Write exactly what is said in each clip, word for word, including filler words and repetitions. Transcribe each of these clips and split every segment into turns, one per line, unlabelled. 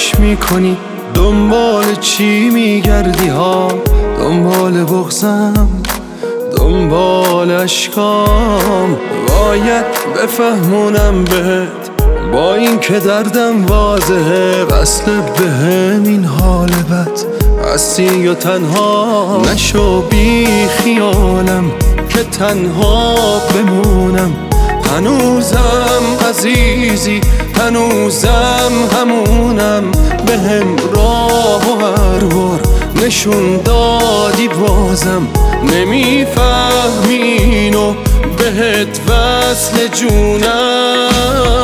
فراموش میکنی؟ دنبال چی میگردی ها؟ دنبال بغضم، دنبال اشکام. باید بفهمونم بهت با این که دردم واضحه، وصل بهم این حال بد هستی و تنها نشو بی خیالم که تنها بمونم. هنوزم عزیزی، هنوزم همونم، بهم راه و هر بار نشون دادی بازم نمیفهمی اینو، بهت وصل جونم.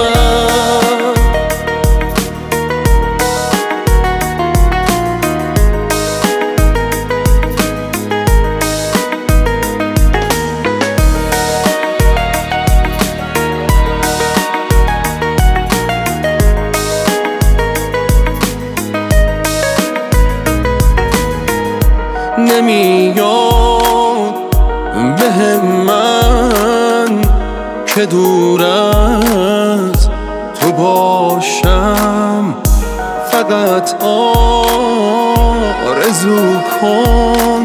نمیاد بهم من که دور از تو باشم، فقط آرزو کن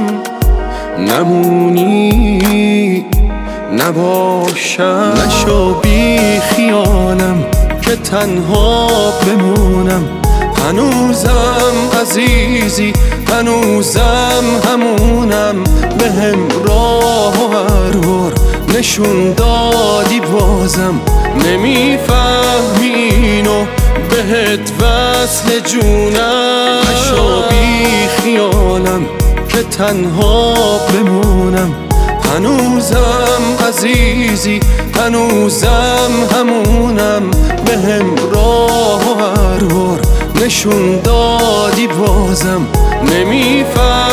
نمونی نباشم. نشو بی خیالم که تنها بمونم. هنوزم عزیزی، هنوزم همونم، بهم راه و هر بار نشون دادی بازم نمیفهمی اینو، بهت وصل جونم. نشو بی خیالم که تنها بمونم. هنوزم عزیزی، هنوزم همونم، بهم راه و هر بار نشون دادی بازم نمیفهم